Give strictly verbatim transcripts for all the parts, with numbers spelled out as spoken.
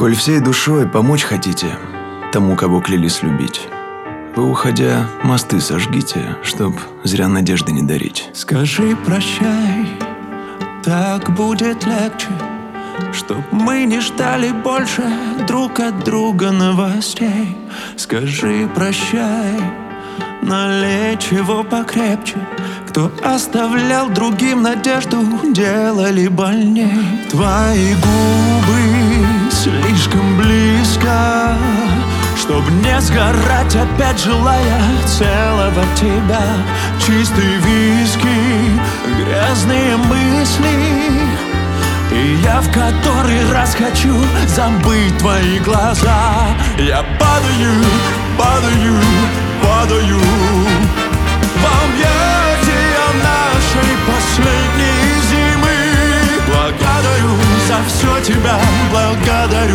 Коль всей душой помочь хотите тому, кого клялись любить, вы, уходя, мосты сожгите, чтоб зря надежды не дарить. Скажи прощай, так будет легче, чтоб мы не ждали больше друг от друга новостей. Скажи прощай, налей чего покрепче. Кто оставлял другим надежду, делали больней. Твои губы слишком близко, чтоб не сгорать опять, желая целовать тебя. Чистый виски, грязные мысли, и я в который раз хочу забыть твои глаза. Я падаю, падаю, падаю в объятия нашей последней зимы. Благодарю за все тебя, благодарю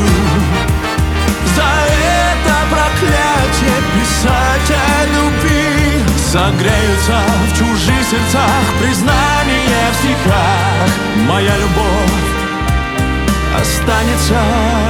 за это проклятие писать о любви. Согреются в чужих сердцах признания в стихах. Моя любовь останется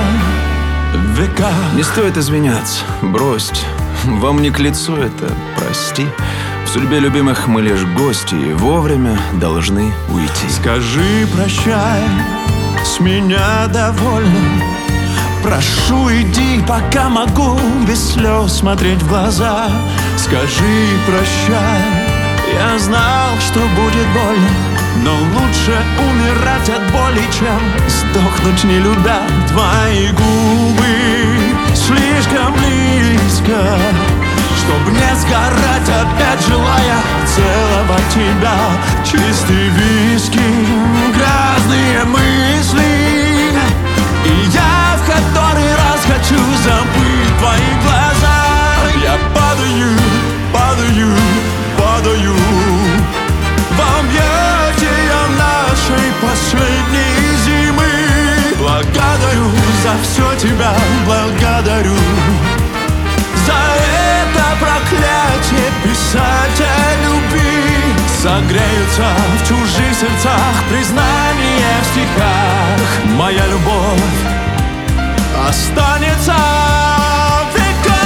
в веках. Не стоит извиняться, брось, вам не к лицу это, прости. В судьбе любимых мы лишь гости и вовремя должны уйти. Скажи прощай, с меня довольно. Прошу, иди, пока могу без слез смотреть в глаза. Скажи прощай, я знал, что будет больно, но лучше умирать от боли, чем сдохнуть не любя. Твои губы слишком близко, чтоб не сгорать опять, желая целовать тебя. Чистый виски, грязные мысли, и я в который раз хочу забыть твои глаза. Я падаю, падаю, падаю в объятия нашей последней зимы. Благодарю за все тебя, благодарю за это проклятие писать о любви. Согреются в чужих сердцах признания в стихах. Моя любовь останется в веках.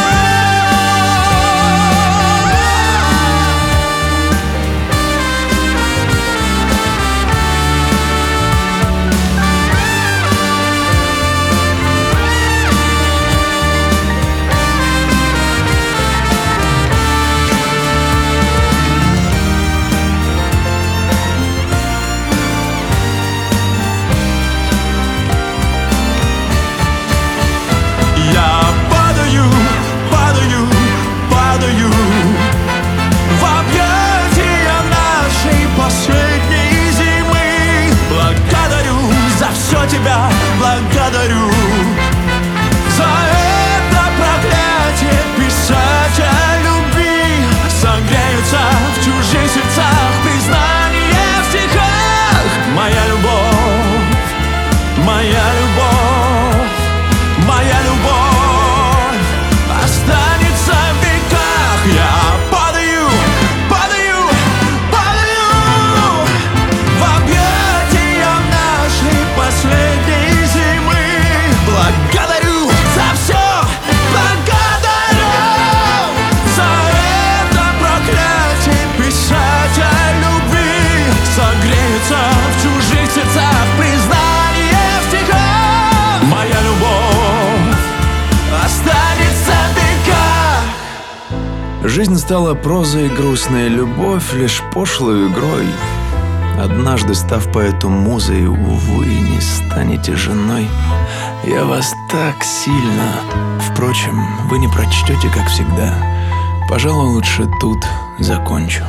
Тебя благодарю за это проклятие писать о любви. Согреются в чужих сердцах признания в стихах. Моя любовь, моя любовь, моя любовь останется в веках. Я падаю, падаю, падаю в объятия нашей последней зимы. Благодарю за все, благодарю за это проклятие писать о любви. Согреются в чужих сердцах признания в стихах. Моя любовь останется в веках. Жизнь стала прозой, грустная любовь лишь пошлой игрой. Однажды, став поэту музой, увы, не станете женой. Я вас так сильно, впрочем, вы не прочтете, как всегда. Пожалуй, лучше тут закончу.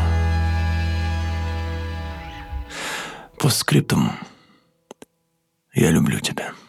Постскриптум. Я люблю тебя.